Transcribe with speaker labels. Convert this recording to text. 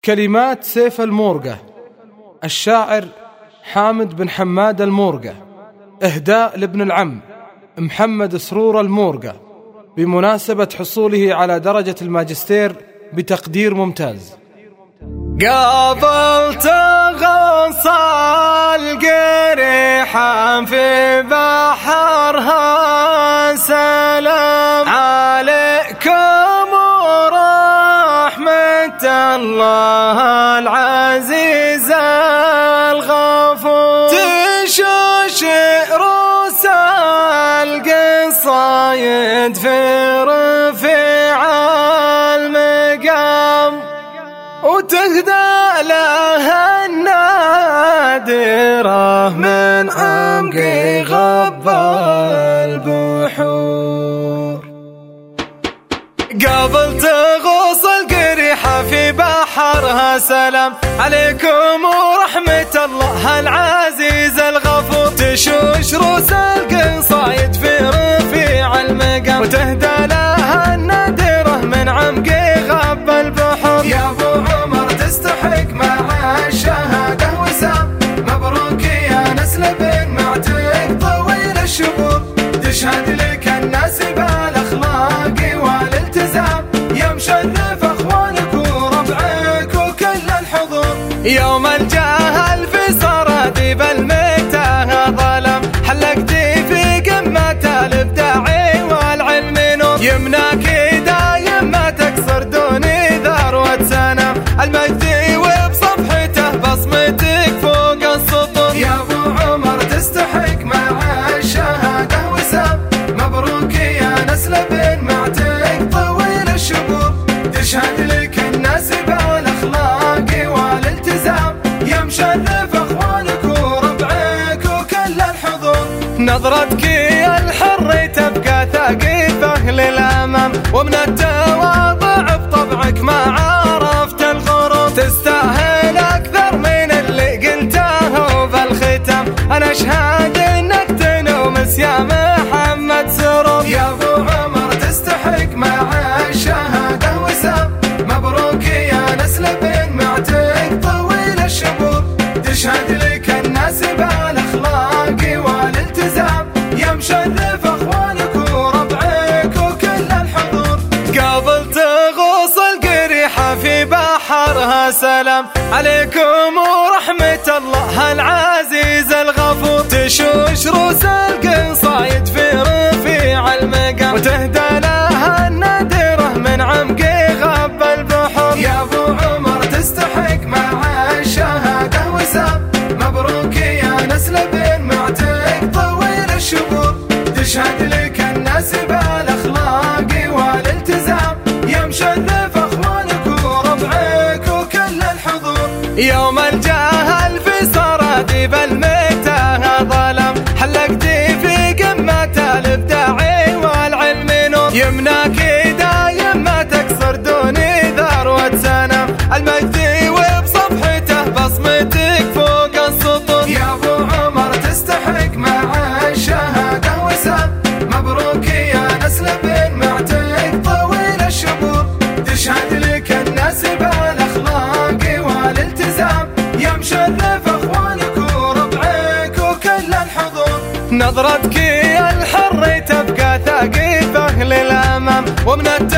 Speaker 1: كلمات سيف المورقة، الشاعر حامد بن حماد المورقة، إهداء لابن العم محمد سرور المورقة بمناسبة حصوله على درجة الماجستير بتقدير ممتاز.
Speaker 2: قابلت غص القريحة في بحرها، سلام عليكم ورحمة الله العزيز الغفور. تشوش رؤوس القصايد في رفيع المقام، وتهدى لها النادرة من عمق غب البحور. قابلت غص القريحة في بحرها، سلام عليكم ورحمة الله العزيز الغفور. تشوش رؤوس القصايد في رفيع المقام، وتهدى لها النادرة من عمق غب البحور. يا ابو عمر تستحق مع الشهادة وسام، مبروك يا نسل بن معتق طويل الشبور. تشهد لك الناس بالاخلاق والالتزام، يا مشرف اخوانك وربعك وكل الحضور. يوم الجهل في سراديب الميتة ظلم، حلقتي في قمة الابداع والعلم نور. يمناك دايم ما تكسر دوني ذروة سنم، المجد وبصفحته بصمتك فوق السطور. يا ابو عمر تستحق مع الشهادة وسام، مبروك يا نسل بن معتق طويل الشبور. تشهد لك الناس بالاخلاق والالتزام، يا مشرف اخوانك وربعك وكل الحضور. نظرتك الحر تبقى ثقيفة للامام، ومن التواضع بطبعك ما عرفت الغرور. تستاهل اكثر من اللي قلته بالختام، انا اشهد انك تنومس يا محمد سرور. يا ابو عمر تستحق مع الشهادة وسام، مبروك يا نسل بن معتق طويل الشبور. تشهد لك الناس بالاخلاق والالتزام، يا مشرف اخوانك وربعك وكل الحضور. قابلت غص القريحة في بحرها، سلام عليكم ورحمة الله العزيز الغفور. تشوش رؤوس القصايد في رفيع المقام، وتهدى لها النادرة من عمق غب البحور. يا ابو عمر تستحق مع الشهادة وسام، مبروك يا نسل بن معتق طويل الشبور. تشهد لك الناس بالاخلاق والالتزام، يا مشرف اخوانك وربعك وكل الحضور. يوم الجهل في سراديب الميتة ظلم، حلقتي في قمة الابداع والعلم نور. يمناك دايم ما تكسر دوني ذروة سنم، المجد وبصفحته بصمتك فوق السطور. يا ابو عمر تستحق مع الشهادة وسام، مبروك يا نسل بن معتق طويل الشبور. تشهد لك الناس بالاخلاق والالتزام، يا مشرف اخوانك وربعك وكل الحضور. نظرتك الحر تبقى ثقيفة للامام، ومن